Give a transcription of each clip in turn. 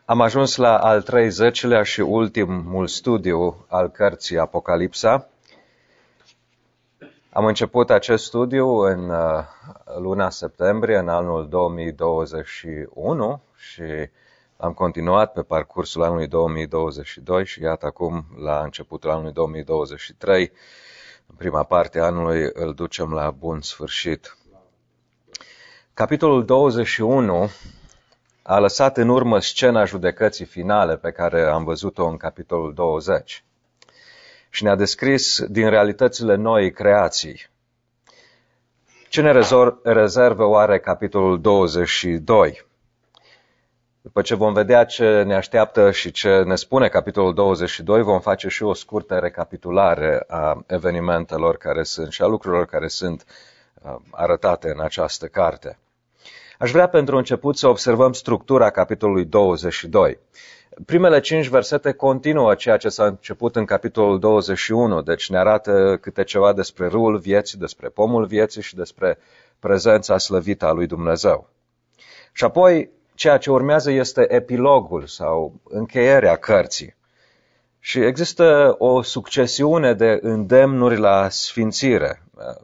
Am ajuns la al 30-lea și ultimul studiu al cărții Apocalipsa. Am început acest studiu în luna septembrie, în anul 2021 și am continuat pe parcursul anului 2022 și iată acum, la începutul anului 2023, în prima parte a anului, îl ducem la bun sfârșit. Capitolul 21 a lăsat în urmă scena judecății finale pe care am văzut-o în capitolul 20 și ne-a descris din realitățile noii creații. Ce ne rezervă oare capitolul 22? După ce vom vedea ce ne așteaptă și ce ne spune capitolul 22, vom face și o scurtă recapitulare a evenimentelor care sunt și a lucrurilor care sunt arătate în această carte. Aș vrea pentru început să observăm structura capitolului 22. Primele 5 versete continuă ceea ce s-a început în capitolul 21, deci ne arată câte ceva despre râul vieții, despre pomul vieții și despre prezența slăvită a lui Dumnezeu. Și apoi ceea ce urmează este epilogul sau încheierea cărții. Și există o succesiune de îndemnuri la sfințire.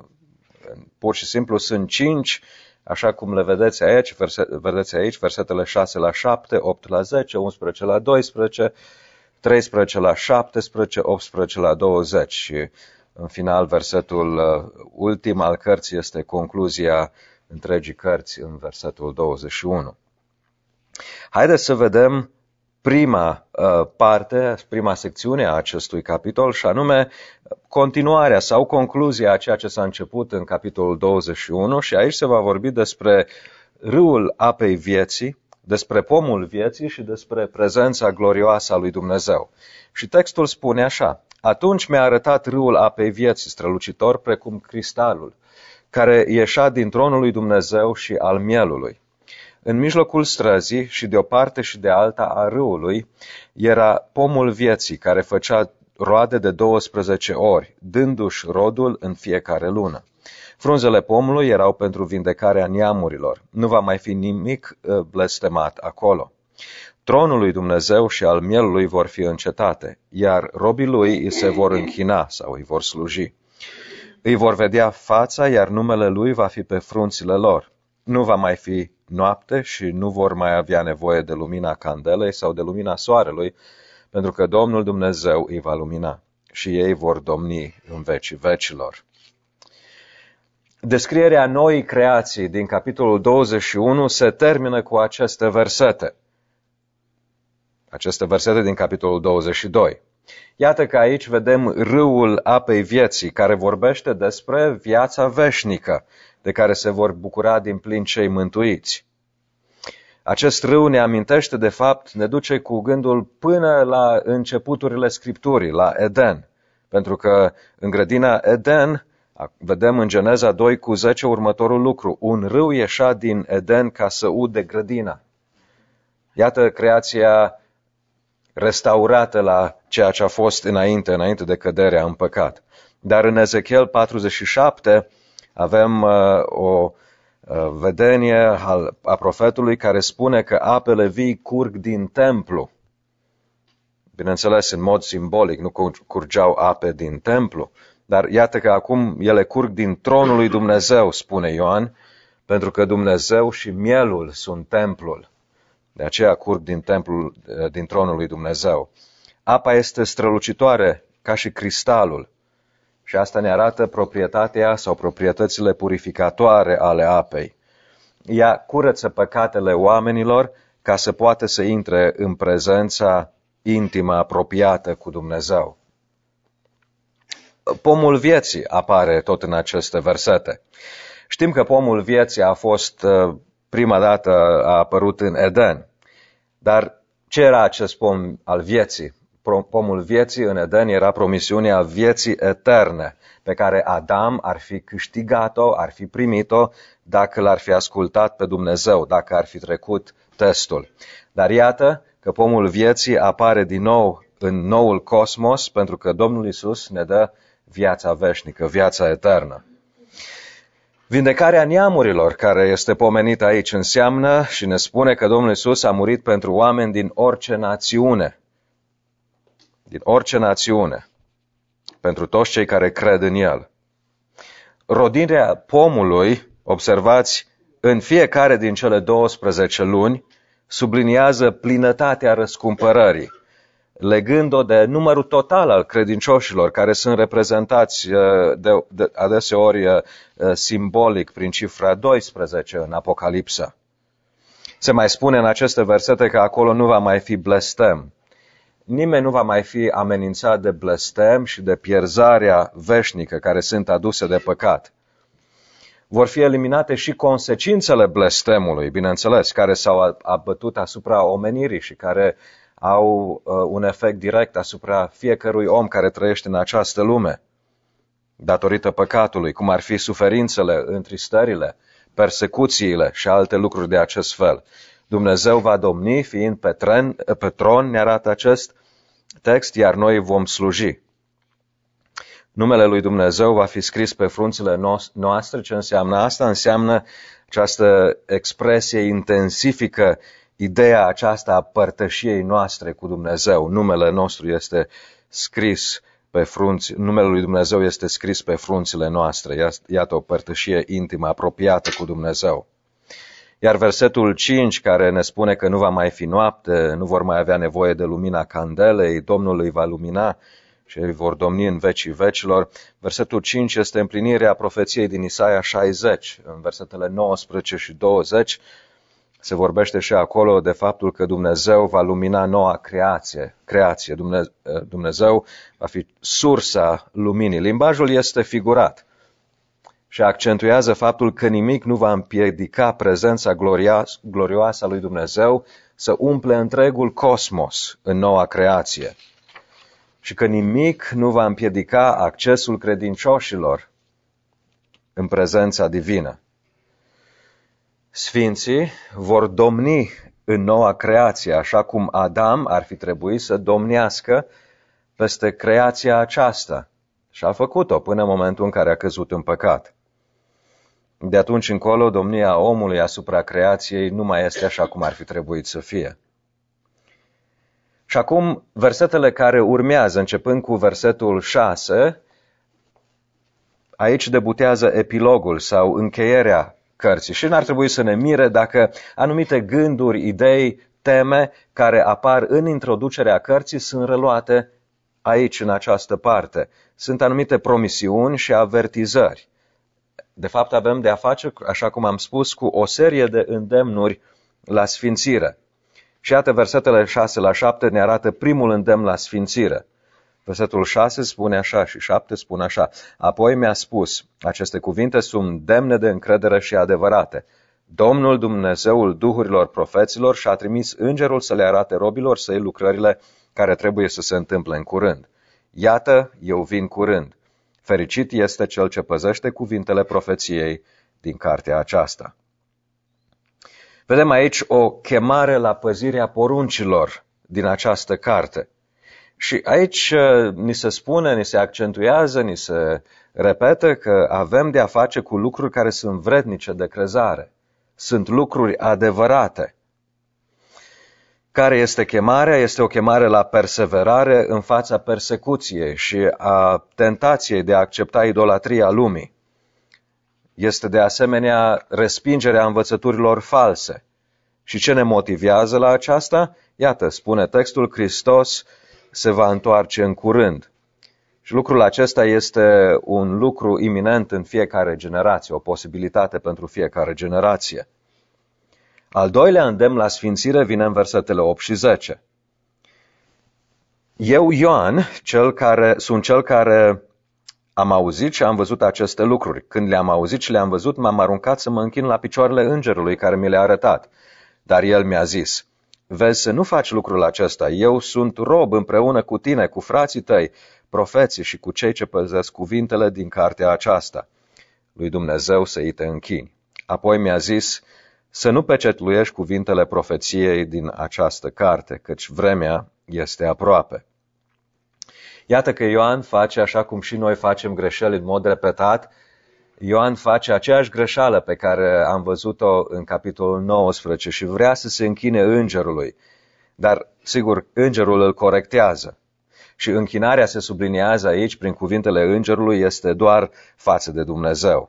Pur și simplu sunt 5, așa cum le vedeți aici, versetele 6 la 7, 8 la 10, 11 la 12, 13 la 17, 18 la 20 și în final versetul ultim al cărții este concluzia întregii cărți în versetul 21. Haideți să vedem prima parte, prima secțiune a acestui capitol și anume continuarea sau concluzia a ceea ce s-a început în capitolul 21 și aici se va vorbi despre râul apei vieții, despre pomul vieții și despre prezența glorioasă a lui Dumnezeu. Și textul spune așa: atunci mi-a arătat râul apei vieții, strălucitor precum cristalul, care ieșea din tronul lui Dumnezeu și al mielului. În mijlocul străzii și de o parte și de alta a râului era pomul vieții, care făcea roade de 12 ori, dându-și rodul în fiecare lună. Frunzele pomului erau pentru vindecarea neamurilor. Nu va mai fi nimic blestemat acolo. Tronul lui Dumnezeu și al mielului vor fi încetate, iar robii lui îi se vor închina sau îi vor sluji. Îi vor vedea fața, iar numele lui va fi pe frunțile lor. Nu va mai fi noapte și nu vor mai avea nevoie de lumina candelei sau de lumina soarelui, pentru că Domnul Dumnezeu îi va lumina și ei vor domni în vecii vecilor. Descrierea noii creații din capitolul 21 se termină cu aceste versete. Aceste versete din capitolul 22. Iată că aici vedem râul apei vieții, care vorbește despre viața veșnică, de care se vor bucura din plin cei mântuiți. Acest râu ne amintește, de fapt, ne duce cu gândul până la începuturile Scripturii, la Eden. Pentru că în grădina Eden, vedem în Geneza 2:10 următorul lucru: un râu ieșea din Eden ca să ude grădina. Iată creația restaurată la ceea ce a fost înainte de căderea în păcat. Dar în Ezechiel 47 avem o vedenie a profetului care spune că apele vii curg din templu. Bineînțeles, în mod simbolic, nu curgeau ape din templu, dar iată că acum ele curg din tronul lui Dumnezeu, spune Ioan, pentru că Dumnezeu și mielul sunt templul. De aceea curg din tronul lui Dumnezeu. Apa este strălucitoare ca și cristalul. Și asta ne arată proprietatea sau proprietățile purificatoare ale apei. Ea curăță păcatele oamenilor ca să poată să intre în prezența intimă, apropiată cu Dumnezeu. Pomul vieții apare tot în aceste versete. Știm că pomul vieții a fost prima dată a apărut în Eden. Dar ce era acest pom al vieții? Pomul vieții în Eden era promisiunea vieții eterne, pe care Adam ar fi câștigat-o, ar fi primit-o, dacă l-ar fi ascultat pe Dumnezeu, dacă ar fi trecut testul. Dar iată că pomul vieții apare din nou în noul cosmos, pentru că Domnul Iisus ne dă viața veșnică, viața eternă. Vindecarea neamurilor, care este pomenită aici, înseamnă și ne spune că Domnul Iisus a murit pentru oameni din orice națiune. Din orice națiune. Pentru toți cei care cred în El. Rodirea pomului, observați, în fiecare din cele 12 luni, subliniază plinătatea răscumpărării, legând-o de numărul total al credincioșilor, care sunt reprezentați adeseori simbolic prin cifra 12 în Apocalipsa. Se mai spune în aceste versete că acolo nu va mai fi blestem. Nimeni nu va mai fi amenințat de blestem și de pierzarea veșnică care sunt aduse de păcat. Vor fi eliminate și consecințele blestemului, bineînțeles, care s-au abătut asupra omenirii și care au un efect direct asupra fiecărui om care trăiește în această lume, datorită păcatului, cum ar fi suferințele, întristările, persecuțiile și alte lucruri de acest fel. Dumnezeu va domni, fiind pe tron, ne arată acest text, iar noi vom sluji. Numele lui Dumnezeu va fi scris pe frunțile noastre. Ce înseamnă asta? Înseamnă această expresie intensifică ideea aceasta a părtășiei noastre cu Dumnezeu. Numele nostru este scris pe frunți, numele lui Dumnezeu este scris pe frunțile noastre. Iată o părtășie intimă, apropiată cu Dumnezeu. Iar versetul 5, care ne spune că nu va mai fi noapte, nu vor mai avea nevoie de lumina candelei, Domnul îi va lumina și ei vor domni în vecii vecilor. Versetul 5 este împlinirea profeției din Isaia 60. În versetele 19 și 20 se vorbește și acolo de faptul că Dumnezeu va lumina noua creație. Dumnezeu va fi sursa luminii. Limbajul este figurat și accentuează faptul că nimic nu va împiedica prezența glorioasă a lui Dumnezeu să umple întregul cosmos în noua creație. Și că nimic nu va împiedica accesul credincioșilor în prezența divină. Sfinții vor domni în noua creație, așa cum Adam ar fi trebuit să domnească peste creația aceasta. Și a făcut-o până în momentul în care a căzut în păcat. De atunci încolo, domnia omului asupra creației nu mai este așa cum ar fi trebuit să fie. Și acum, versetele care urmează, începând cu versetul 6, aici debutează epilogul sau încheierea cărții. Și n-ar trebui să ne mire dacă anumite gânduri, idei, teme care apar în introducerea cărții sunt reluate aici, în această parte. Sunt anumite promisiuni și avertizări. De fapt, avem de a face, așa cum am spus, cu o serie de îndemnuri la sfințire. Și iată, versetele 6 la 7 ne arată primul îndemn la sfințire. Versetul 6 spune așa și 7 spune așa. Apoi mi-a spus, aceste cuvinte sunt demne de încredere și adevărate. Domnul Dumnezeul duhurilor profeților și-a trimis îngerul să le arate robilor săi lucrările care trebuie să se întâmple în curând. Iată, eu vin curând. Fericit este cel ce păzește cuvintele profeției din cartea aceasta. Vedem aici o chemare la păzirea poruncilor din această carte. Și aici ni se spune, ni se accentuează, ni se repetă că avem de a face cu lucruri care sunt vrednice de crezare. Sunt lucruri adevărate. Care este chemarea? Este o chemare la perseverare în fața persecuției și a tentației de a accepta idolatria lumii. Este de asemenea respingerea învățăturilor false. Și ce ne motivează la aceasta? Iată, spune textul, Hristos se va întoarce în curând. Și lucrul acesta este un lucru iminent în fiecare generație, o posibilitate pentru fiecare generație. Al doilea îndemn la sfințire vine în versetele 8 și 10. Eu, Ioan, sunt cel care am auzit și am văzut aceste lucruri. Când le-am auzit și le-am văzut, m-am aruncat să mă închin la picioarele îngerului care mi le-a arătat. Dar el mi-a zis, vezi să nu faci lucrul acesta, eu sunt rob împreună cu tine, cu frații tăi, profeții și cu cei ce păzesc cuvintele din cartea aceasta. Lui Dumnezeu să-i te închini. Apoi mi-a zis să nu pecetluiești cuvintele profeției din această carte, căci vremea este aproape. Iată că Ioan face așa cum și noi facem greșeli în mod repetat, Ioan face aceeași greșeală pe care am văzut-o în capitolul 19 și vrea să se închine îngerului. Dar, sigur, îngerul îl corectează. Și închinarea se subliniază aici prin cuvintele îngerului este doar față de Dumnezeu.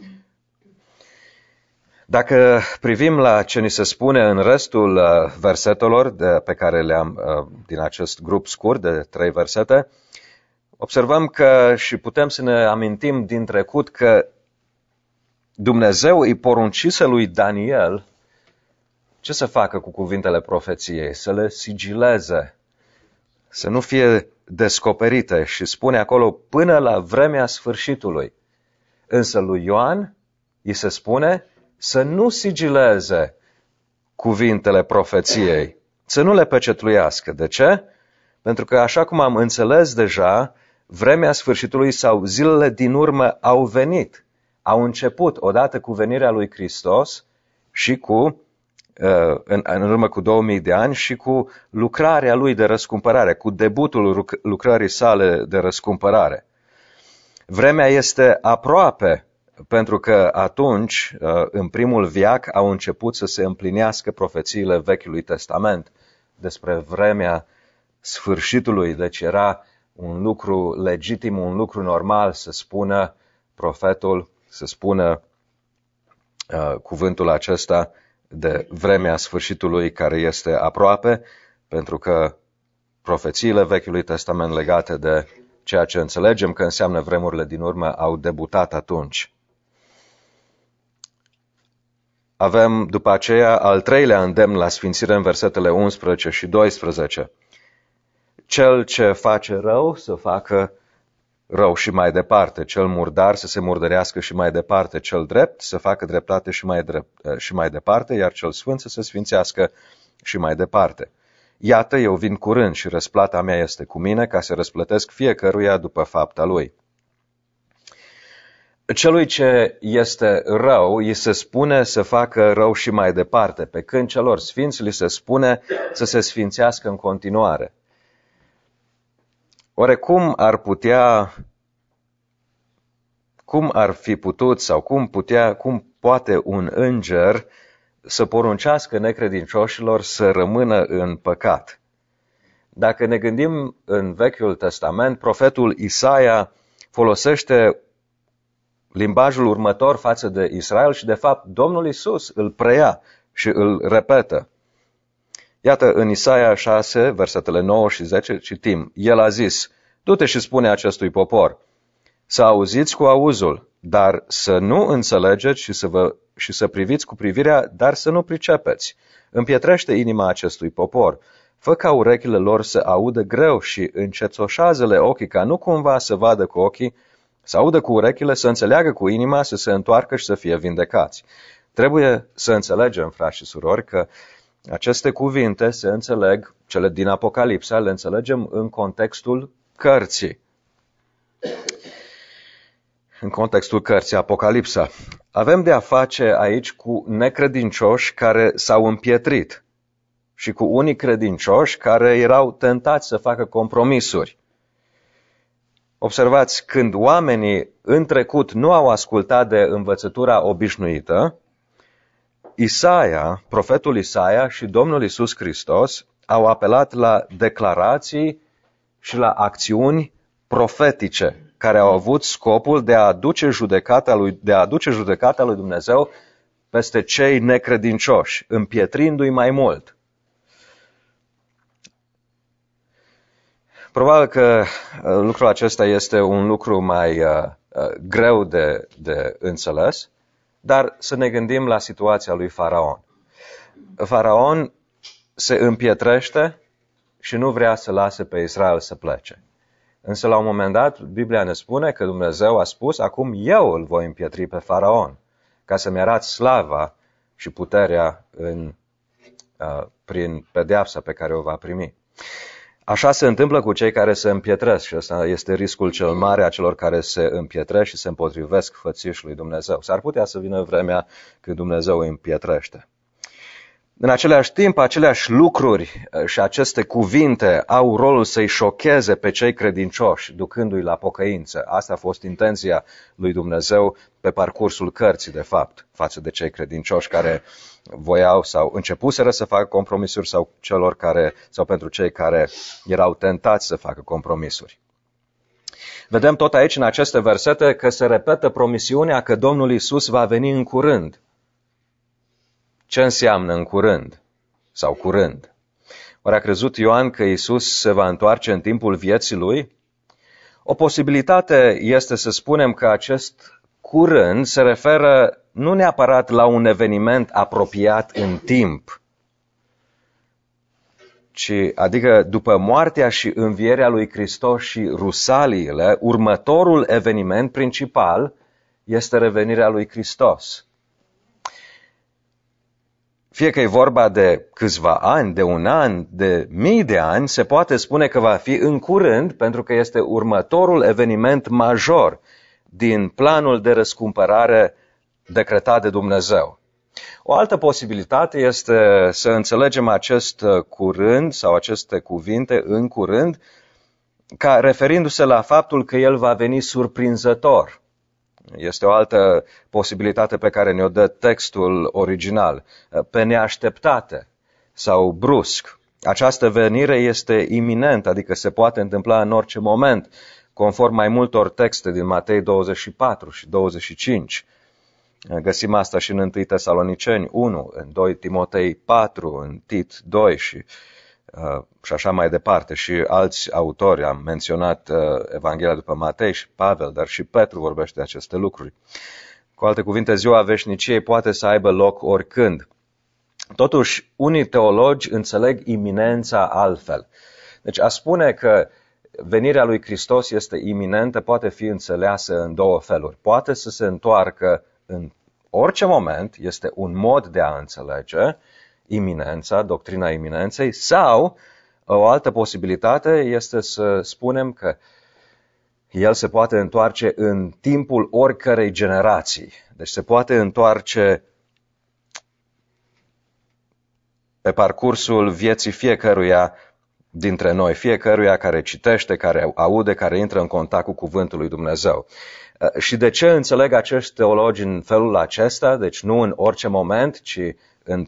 Dacă privim la ce ni se spune în restul versetelor pe care le-am din acest grup scurt de 3 versete, observăm că și putem să ne amintim din trecut că Dumnezeu îi poruncise lui Daniel ce să facă cu cuvintele profeției, să le sigileze, să nu fie descoperite și spune acolo până la vremea sfârșitului. Însă lui Ioan îi se spune să nu sigileze cuvintele profeției, să nu le pecetluiască. De ce? Pentru că, așa cum am înțeles deja, vremea sfârșitului sau zilele din urmă au venit, au început odată cu venirea lui Hristos și în urmă cu 2000 de ani și cu lucrarea lui de răscumpărare, cu debutul lucrării sale de răscumpărare. Vremea este aproape, pentru că atunci, în primul veac, au început să se împlinească profețiile Vechiului Testament despre vremea sfârșitului. Deci era un lucru legitim, un lucru normal să spună profetul, să spună cuvântul acesta de vremea sfârșitului care este aproape, pentru că profețiile Vechiului Testament legate de ceea ce înțelegem că înseamnă vremurile din urmă au debutat atunci. Avem după aceea al treilea îndemn la sfințire în versetele 11 și 12. Cel ce face rău să facă rău și mai departe, cel murdar să se murdărească și mai departe, cel drept să facă dreptate și mai departe, iar cel sfânt să se sfințească și mai departe. Iată, eu vin curând și răsplata mea este cu mine ca să răsplătesc fiecăruia după fapta lui. Celui ce este rău, îi se spune să facă rău și mai departe, pe când celor sfinți li se spune să se sfințească în continuare. Oare cum ar fi putut sau cum poate un înger să poruncească necredincioșilor să rămână în păcat? Dacă ne gândim în Vechiul Testament, profetul Isaia folosește limbajul următor față de Israel și de fapt Domnul Iisus îl preia și îl repetă. Iată, în Isaia 6, versetele 9 și 10, citim, El a zis, du-te și spune acestui popor, să auziți cu auzul, dar să nu înțelegeți și să priviți cu privirea, dar să nu pricepeți. Împietrește inima acestui popor, fă ca urechile lor să audă greu și încețoșează-le ochii, ca nu cumva să vadă cu ochii, să audă cu urechile, să înțeleagă cu inima, să se întoarcă și să fie vindecați. Trebuie să înțelegem, frați și surori, că aceste cuvinte se înțeleg, cele din Apocalipsa, le înțelegem în contextul cărții. În contextul cărții Apocalipsa. Avem de a face aici cu necredincioși care s-au împietrit și cu unii credincioși care erau tentați să facă compromisuri. Observați, când oamenii în trecut nu au ascultat de învățătura obișnuită, Isaia, profetul Isaia și Domnul Iisus Hristos au apelat la declarații și la acțiuni profetice care au avut scopul de a aduce judecata lui Dumnezeu peste cei necredincioși, împietrindu-i mai mult. Probabil că lucrul acesta este un lucru mai greu de înțeles, dar să ne gândim la situația lui Faraon. Faraon se împietrește și nu vrea să lase pe Israel să plece. Însă la un moment dat, Biblia ne spune că Dumnezeu a spus, acum eu îl voi împietri pe Faraon, ca să-mi arăt slava și puterea prin pedeapsa pe care o va primi. Așa se întâmplă cu cei care se împietresc și ăsta este riscul cel mare a celor care se împietresc și se împotrivesc fățișului Dumnezeu. S-ar putea să vină vremea când Dumnezeu îi împietrește. În același timp, aceleași lucruri și aceste cuvinte au rolul să-i șocheze pe cei credincioși, ducându-i la pocăință. Asta a fost intenția lui Dumnezeu pe parcursul cărții, de fapt, față de cei credincioși care voiau sau începuseră să facă compromisuri sau pentru cei care erau tentați să facă compromisuri. Vedem tot aici, în aceste versete, că se repetă promisiunea că Domnul Iisus va veni în curând. Ce înseamnă în curând sau curând? Oare a crezut Ioan că Iisus se va întoarce în timpul vieții lui? O posibilitate este să spunem că acest curând se referă nu neapărat la un eveniment apropiat în timp, adică după moartea și învierea lui Hristos și rusaliile, următorul eveniment principal este revenirea lui Hristos. Fie că e vorba de câțiva ani, de un an, de mii de ani, se poate spune că va fi în curând, pentru că este următorul eveniment major din planul de răscumpărare decretat de Dumnezeu. O altă posibilitate este să înțelegem acest curând sau aceste cuvinte în curând ca referindu-se la faptul că El va veni surprinzător. Este o altă posibilitate pe care ne-o dă textul original, pe neașteptate sau brusc. Această venire este iminentă, adică se poate întâmpla în orice moment, conform mai multor texte din Matei 24 și 25. Găsim asta și în 1 Tesaloniceni 1, în 2 Timotei 4, în Tit 2 și așa mai departe. Și alți autori, am menționat Evanghelia după Matei și Pavel, dar și Petru vorbește de aceste lucruri. Cu alte cuvinte, ziua veșniciei poate să aibă loc oricând. Totuși, unii teologi înțeleg iminența altfel. Deci a spune că venirea lui Hristos este iminentă poate fi înțeleasă în două feluri. Poate să se întoarcă în orice moment, este un mod de a înțelege iminența, doctrina iminenței, sau o altă posibilitate este să spunem că El se poate întoarce în timpul oricărei generații. Deci se poate întoarce pe parcursul vieții fiecăruia dintre noi, fiecăruia care citește, care aude, care intră în contact cu cuvântul lui Dumnezeu. Și de ce înțeleg acești teologi în felul acesta? Deci nu în orice moment, ci în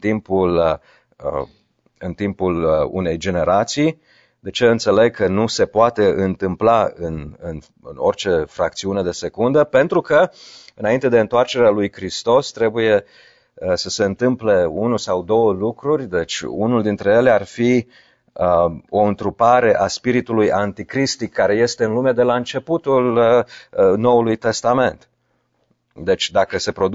timpul unei generații. De ce înțeleg că nu se poate întâmpla în orice fracțiune de secundă? Pentru că înainte de întoarcerea lui Hristos trebuie să se întâmple unul sau două lucruri. Deci unul dintre ele ar fi o întrupare a spiritului anticristic care este în lume de la începutul Noului Testament. Deci dacă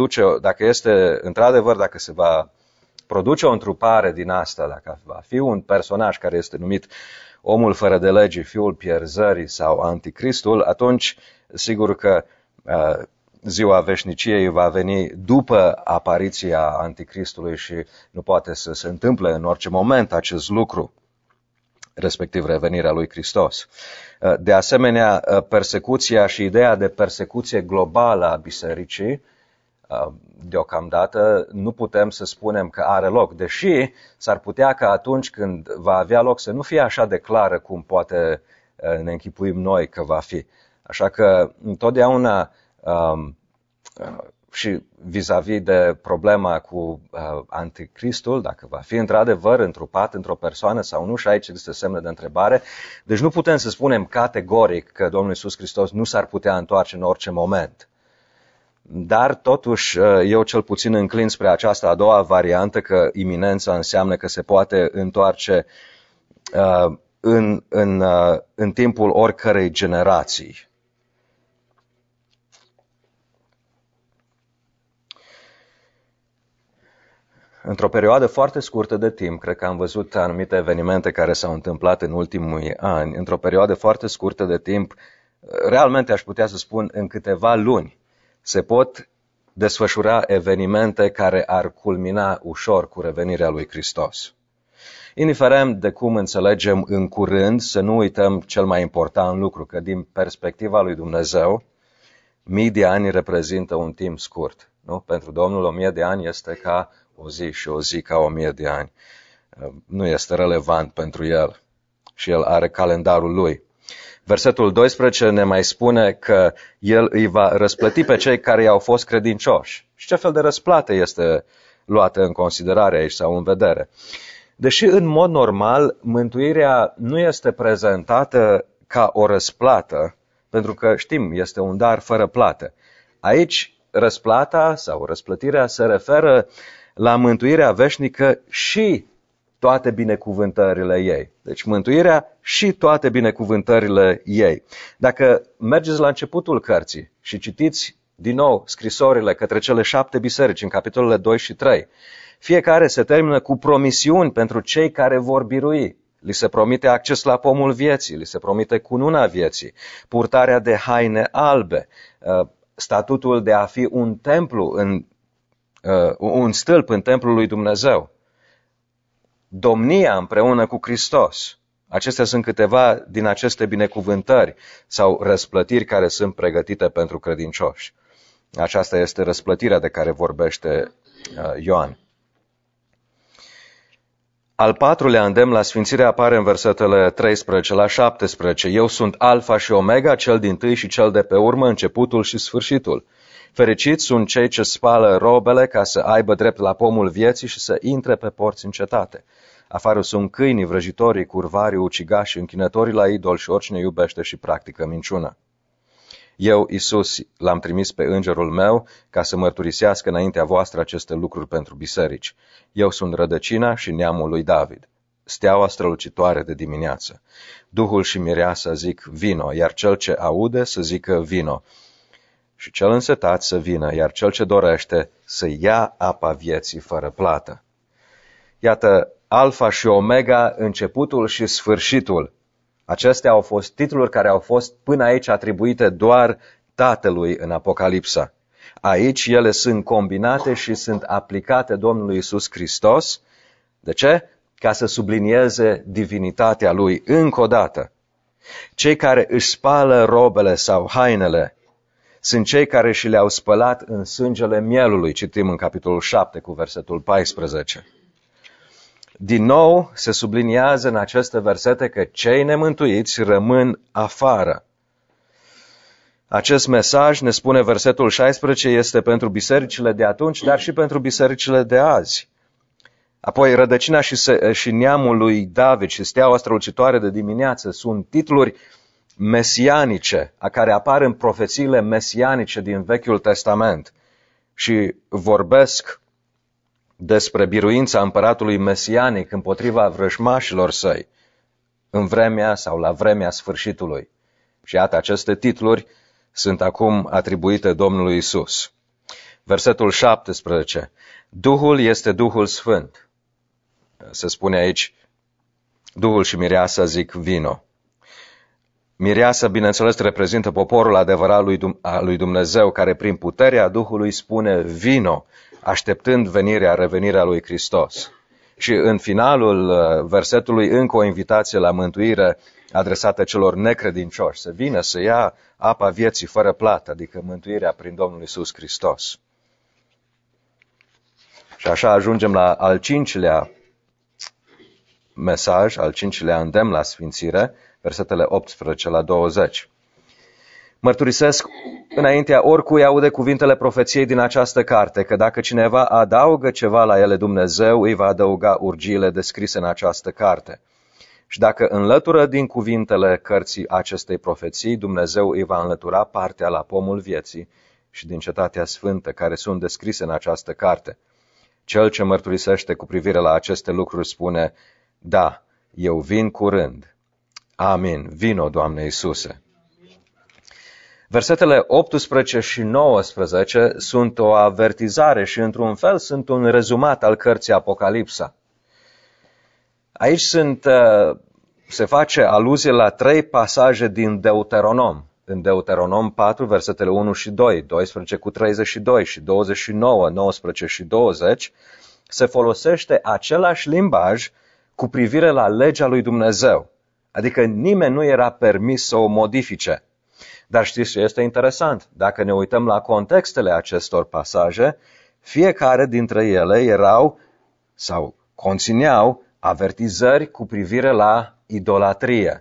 se va produce o întrupare din asta, dacă va fi un personaj care este numit omul fără de lege, fiul pierzării sau anticristul, atunci sigur că ziua veșniciei va veni după apariția anticristului și nu poate să se întâmple în orice moment acest lucru, respectiv revenirea lui Hristos. De asemenea, persecuția și ideea de persecuție globală a bisericii, deocamdată nu putem să spunem că are loc, deși s-ar putea ca atunci când va avea loc să nu fie așa de clară cum poate ne închipuim noi că va fi. Așa că întotdeauna și vis-a-vis de problema cu anticristul, dacă va fi într-adevăr întrupat într-o persoană sau nu, și aici există semne de întrebare. Deci nu putem să spunem categoric că Domnul Iisus Hristos nu s-ar putea întoarce în orice moment. Dar totuși eu cel puțin înclin spre această a doua variantă, că iminența înseamnă că se poate întoarce în timpul oricărei generații. Într-o perioadă foarte scurtă de timp, cred că am văzut anumite evenimente care s-au întâmplat în ultimii ani, într-o perioadă foarte scurtă de timp, realmente aș putea să spun în câteva luni, se pot desfășura evenimente care ar culmina ușor cu revenirea lui Hristos. Indiferent de cum înțelegem în curând, să nu uităm cel mai important lucru, că din perspectiva lui Dumnezeu, 1000 de ani reprezintă un timp scurt. Nu? Pentru Domnul 1000 de ani este ca o zi și o zi ca 1000 de ani. Nu este relevant pentru el și el are calendarul lui. Versetul 12 ne mai spune că el îi va răsplăti pe cei care i-au fost credincioși. Și ce fel de răsplată este luată în considerare aici sau în vedere? Deși în mod normal mântuirea nu este prezentată ca o răsplată, pentru că știm, este un dar fără plată. Aici răsplata sau răsplătirea se referă la mântuirea veșnică și toate binecuvântările ei. Deci mântuirea și toate binecuvântările ei. Dacă mergeți la începutul cărții și citiți din nou scrisorile către cele 7 biserici în capitolele 2 și 3, fiecare se termină cu promisiuni pentru cei care vor birui. Li se promite acces la pomul vieții, li se promite cununa vieții, purtarea de haine albe, statutul de a fi un templu, un stâlp în templul lui Dumnezeu, domnia împreună cu Hristos. Acestea sunt câteva din aceste binecuvântări sau răsplătiri care sunt pregătite pentru credincioși. Aceasta este răsplătirea de care vorbește Ioan. Al patrulea îndemn la sfințire apare în versetele 13 la 17. Eu sunt Alfa și Omega, cel dintâi și cel de pe urmă, începutul și sfârșitul. Fericiți sunt cei ce spală robele ca să aibă drept la pomul vieții și să intre pe porți în cetate. Afară sunt câinii, vrăjitorii, curvarii, ucigașii, închinătorii la idol și oricine iubește și practică minciună. Eu, Iisus, l-am trimis pe îngerul meu ca să mărturisească înaintea voastră aceste lucruri pentru biserici. Eu sunt rădăcina și neamul lui David, steaua strălucitoare de dimineață. Duhul și mireasa zic vino, iar cel ce aude să zică vino. Și cel însetat să vină, iar cel ce dorește să ia apa vieții fără plată. Iată, Alfa și Omega, începutul și sfârșitul. Acestea au fost titluri care au fost până aici atribuite doar Tatălui în Apocalipsa. Aici ele sunt combinate și sunt aplicate Domnului Iisus Hristos. De ce? Ca să sublinieze divinitatea Lui încă o dată. Cei care își spală robele sau hainele sunt cei care și le-au spălat în sângele mielului, citim în capitolul 7 cu versetul 14. Din nou se subliniază în aceste versete că cei nemântuiți rămân afară. Acest mesaj, ne spune versetul 16, este pentru bisericile de atunci, dar și pentru bisericile de azi. Apoi, rădăcina și neamul lui David și steaua strălucitoare de dimineață sunt titluri mesianice, care apar în profețiile mesianice din Vechiul Testament și vorbesc despre biruința împăratului mesianic împotriva vrăjmașilor săi în vremea sau la vremea sfârșitului. Și iată, aceste titluri sunt acum atribuite Domnului Isus. Versetul 17. Duhul este Duhul Sfânt. Se spune aici, Duhul și mireasa zic vino. Mireasa, bineînțeles, reprezintă poporul adevărat lui Dumnezeu, care prin puterea Duhului spune vino, așteptând revenirea lui Hristos. Și în finalul versetului încă o invitație la mântuire adresată celor necredincioși, să vină să ia apa vieții fără plată, adică mântuirea prin Domnul Iisus Hristos. Și așa ajungem la al cincilea mesaj, al cincilea îndemn la sfințire, versetele 18 la 20. Mărturisesc înaintea oricui aude cuvintele profeției din această carte, că dacă cineva adaugă ceva la ele, Dumnezeu îi va adăuga urgiile descrise în această carte. Și dacă înlătură din cuvintele cărții acestei profeții, Dumnezeu îi va înlătura partea la pomul vieții și din cetatea sfântă, care sunt descrise în această carte. Cel ce mărturisește cu privire la aceste lucruri spune, da, eu vin curând. Amin. Vino, Doamne Iisuse. Versetele 18 și 19 sunt o avertizare și, într-un fel, sunt un rezumat al cărții Apocalipsa. Aici se face aluzie la 3 pasaje din Deuteronom. În Deuteronom 4, versetele 1 și 2, 12 cu 32 și 29, 19 și 20, se folosește același limbaj cu privire la legea lui Dumnezeu. Adică nimeni nu era permis să o modifice. Dar știți ce este interesant? Dacă ne uităm la contextele acestor pasaje, fiecare dintre ele erau sau conțineau avertizări cu privire la idolatrie.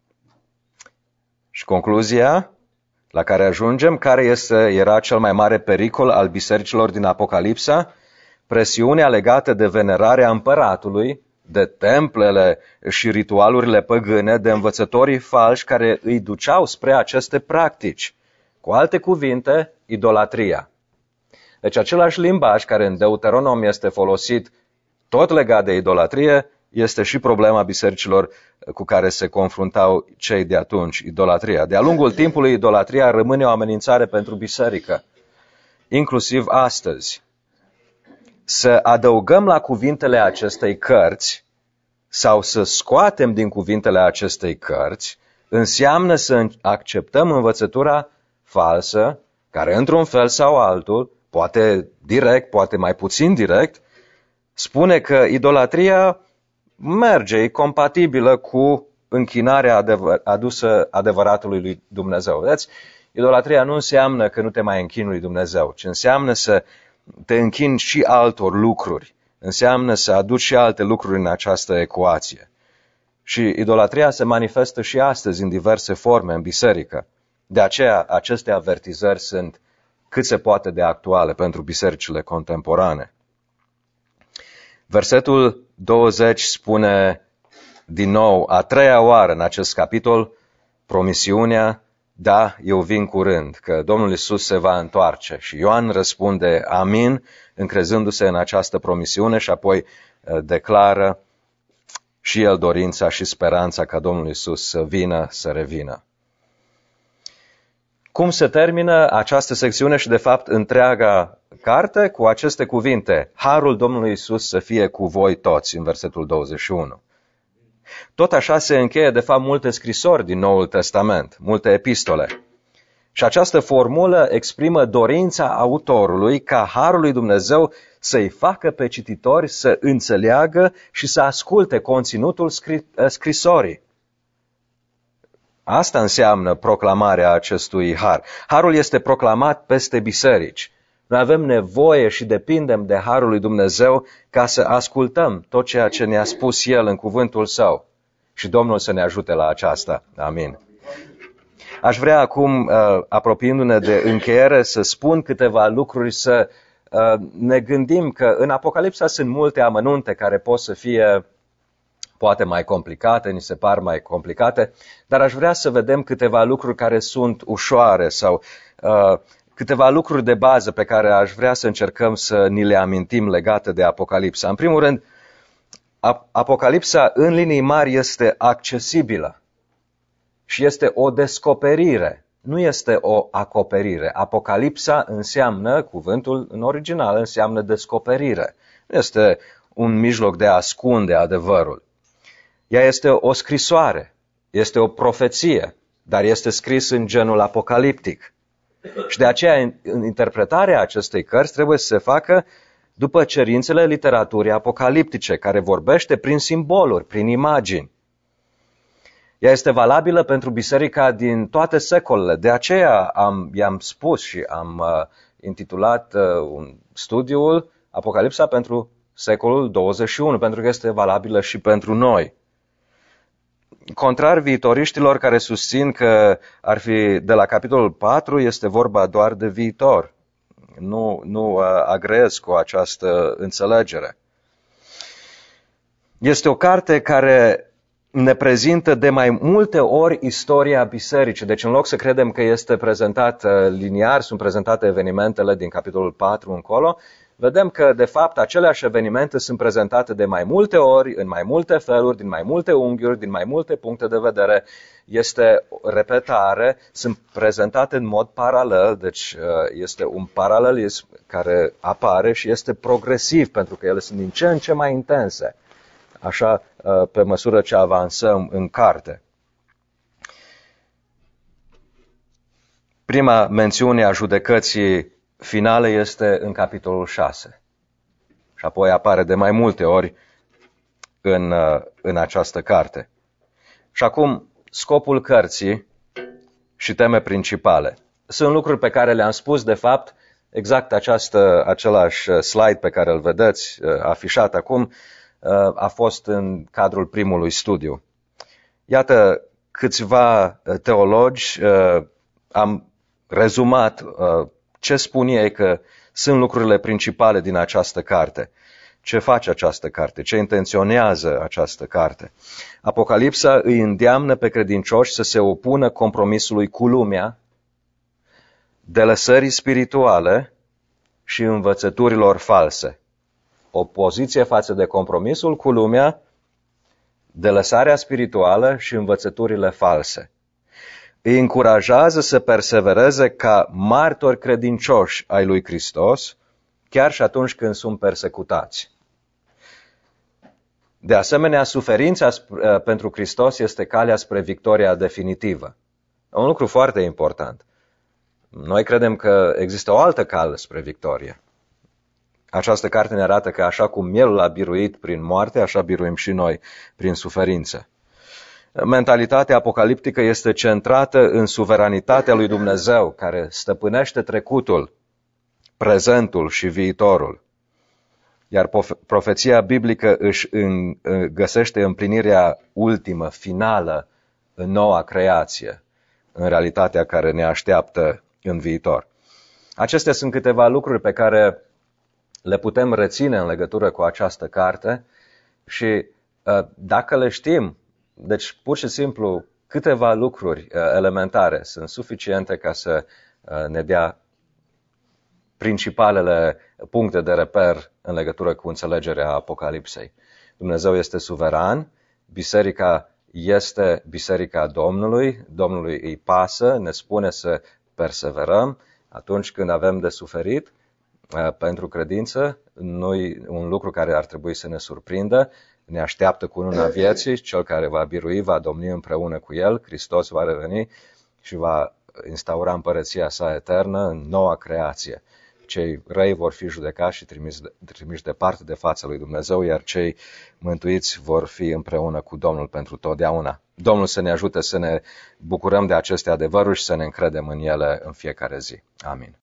Și concluzia la care ajungem, care era cel mai mare pericol al bisericilor din Apocalipsa? Presiunea legată de venerarea împăratului, de templele și ritualurile păgâne, de învățătorii falși care îi duceau spre aceste practici. Cu alte cuvinte, idolatria. Deci același limbaj care în Deuteronom este folosit tot legat de idolatrie, este și problema bisericilor cu care se confruntau cei de atunci, idolatria. De-a lungul timpului, idolatria rămâne o amenințare pentru biserică, inclusiv astăzi. Să adăugăm la cuvintele acestei cărți sau să scoatem din cuvintele acestei cărți înseamnă să acceptăm învățătura falsă, care într-un fel sau altul, poate direct, poate mai puțin direct, spune că idolatria merge, e compatibilă cu închinarea adusă adevăratului lui Dumnezeu. Vedeți? Idolatria nu înseamnă că nu te mai închini lui Dumnezeu, ci înseamnă să te închini și altor lucruri. Înseamnă să aduci și alte lucruri în această ecuație. Și idolatria se manifestă și astăzi în diverse forme în biserică. De aceea aceste avertizări sunt cât se poate de actuale pentru bisericile contemporane. Versetul 20 spune din nou, a treia oară în acest capitol, promisiunea, da, eu vin curând, că Domnul Iisus se va întoarce. Și Ioan răspunde amin, încrezându-se în această promisiune și apoi declară și el dorința și speranța ca Domnul Iisus să vină, să revină. Cum se termină această secțiune și de fapt întreaga carte? Cu aceste cuvinte, harul Domnului Iisus să fie cu voi toți, în versetul 21. Tot așa se încheie de fapt multe scrisori din Noul Testament, multe epistole. Și această formulă exprimă dorința autorului ca harul lui Dumnezeu să-i facă pe cititori să înțeleagă și să asculte conținutul scrisorii. Asta înseamnă proclamarea acestui har. Harul este proclamat peste biserici. Noi avem nevoie și depindem de harul lui Dumnezeu ca să ascultăm tot ceea ce ne-a spus El în cuvântul Său. Și Domnul să ne ajute la aceasta. Amin. Aș vrea acum, apropiindu-ne de încheiere, să spun câteva lucruri, să ne gândim că în Apocalipsa sunt multe amănunte care pot să fie poate mai complicate, ni se par mai complicate, dar aș vrea să vedem câteva lucruri care sunt ușoare sau câteva lucruri de bază pe care aș vrea să încercăm să ni le amintim legate de Apocalipsa. În primul rând, Apocalipsa în linii mari este accesibilă și este o descoperire, nu este o acoperire. Apocalipsa înseamnă, cuvântul în original înseamnă descoperire. Nu este un mijloc de a ascunde adevărul. Ea este o scrisoare, este o profeție, dar este scris în genul apocaliptic. Și de aceea interpretarea acestei cărți trebuie să se facă după cerințele literaturii apocaliptice, care vorbește prin simboluri, prin imagini. Ea este valabilă pentru biserica din toate secolele. De aceea i-am spus și am intitulat studiul Apocalipsa pentru secolul 21, pentru că este valabilă și pentru noi. Contrar viitoriștilor care susțin că ar fi de la capitolul 4, este vorba doar de viitor. Nu agreez cu această înțelegere. Este o carte care ne prezintă de mai multe ori istoria bisericii. Deci în loc să credem că este prezentat liniar, sunt prezentate evenimentele din capitolul 4 încolo, vedem că de fapt aceleași evenimente sunt prezentate de mai multe ori, în mai multe feluri, din mai multe unghiuri, din mai multe puncte de vedere. Este repetare, sunt prezentate în mod paralel, deci este un paralelism care apare și este progresiv, pentru că ele sunt din ce în ce mai intense, așa pe măsură ce avansăm în carte. Prima mențiune a judecății finale este în capitolul 6 și apoi apare de mai multe ori în această carte. Și acum, scopul cărții și teme principale. Sunt lucruri pe care le-am spus, de fapt, exact același slide pe care îl vedeți afișat acum a fost în cadrul primului studiu. Iată, câțiva teologi am rezumat ce spun ei că sunt lucrurile principale din această carte. Ce face această carte? Ce intenționează această carte? Apocalipsa îi îndeamnă pe credincioși să se opună compromisului cu lumea, delăsării spirituale și învățăturilor false. Opoziție față de compromisul cu lumea, delăsarea spirituală și învățăturile false. Îi încurajează să persevereze ca martori credincioși ai lui Hristos, chiar și atunci când sunt persecutați. De asemenea, suferința pentru Hristos este calea spre victoria definitivă. Un lucru foarte important. Noi credem că există o altă cale spre victorie. Această carte ne arată că așa cum mielul a biruit prin moarte, așa biruim și noi prin suferință. Mentalitatea apocaliptică este centrată în suveranitatea lui Dumnezeu, care stăpânește trecutul, prezentul și viitorul. Iar profeția biblică își găsește împlinirea ultimă, finală, în noua creație, în realitatea care ne așteaptă în viitor. Acestea sunt câteva lucruri pe care le putem reține în legătură cu această carte și dacă le știm, deci pur și simplu câteva lucruri elementare sunt suficiente ca să ne dea principalele puncte de reper în legătură cu înțelegerea Apocalipsei. Dumnezeu este suveran, biserica este biserica Domnului, Domnului îi pasă, ne spune să perseverăm atunci când avem de suferit pentru credință, nu-i un lucru care ar trebui să ne surprindă, ne așteaptă cununa vieții, cel care va birui, va domni împreună cu el, Hristos va reveni și va instaura împărăția sa eternă în noua creație. Cei răi vor fi judecați și trimiși departe de fața lui Dumnezeu, iar cei mântuiți vor fi împreună cu Domnul pentru totdeauna. Domnul să ne ajute să ne bucurăm de aceste adevăruri și să ne încredem în ele în fiecare zi. Amin.